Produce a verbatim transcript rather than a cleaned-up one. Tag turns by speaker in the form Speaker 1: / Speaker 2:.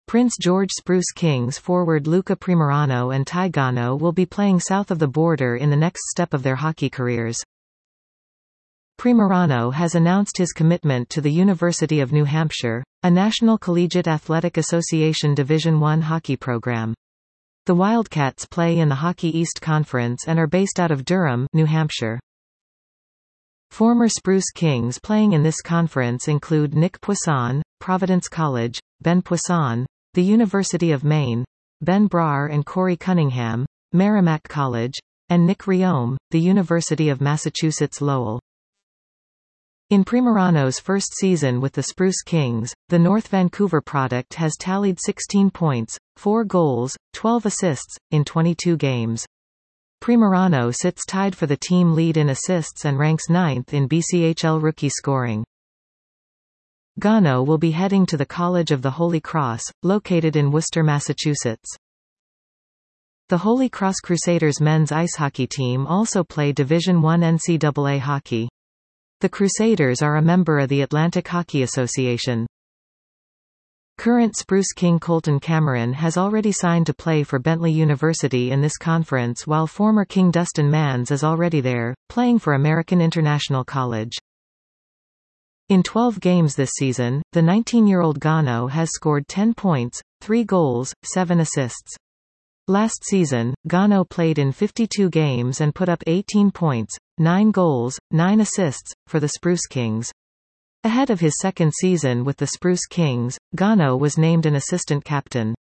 Speaker 1: Prince George Spruce Kings forward Luca Primerano and Ty Gano will be playing south of the border in the next step of their hockey careers. Primerano has announced his commitment to the University of New Hampshire, a National Collegiate Athletic Association Division one hockey program. The Wildcats play in the Hockey East Conference and are based out of Durham, New Hampshire. Former Spruce Kings playing in this conference include Nick Poisson, Providence College, Ben Poisson, the University of Maine, Ben Brar and Corey Cunningham, Merrimack College, and Nick Riome, the University of Massachusetts Lowell. In Primerano's first season with the Spruce Kings, the North Vancouver product has tallied sixteen points, four goals, twelve assists, in twenty-two games. Primerano sits tied for the team lead in assists and ranks ninth in B C H L rookie scoring. Gano will be heading to the College of the Holy Cross, located in Worcester, Massachusetts. The Holy Cross Crusaders men's ice hockey team also play Division one N C double A hockey. The Crusaders are a member of the Atlantic Hockey Association. Current Spruce King Colton Cameron has already signed to play for Bentley University in this conference, while former King Dustin Mans is already there, playing for American International College. In twelve games this season, the nineteen-year-old Gano has scored ten points, three goals, seven assists. Last season, Gano played in fifty-two games and put up eighteen points, nine goals, nine assists, for the Spruce Kings. Ahead of his second season with the Spruce Kings, Gano was named an assistant captain.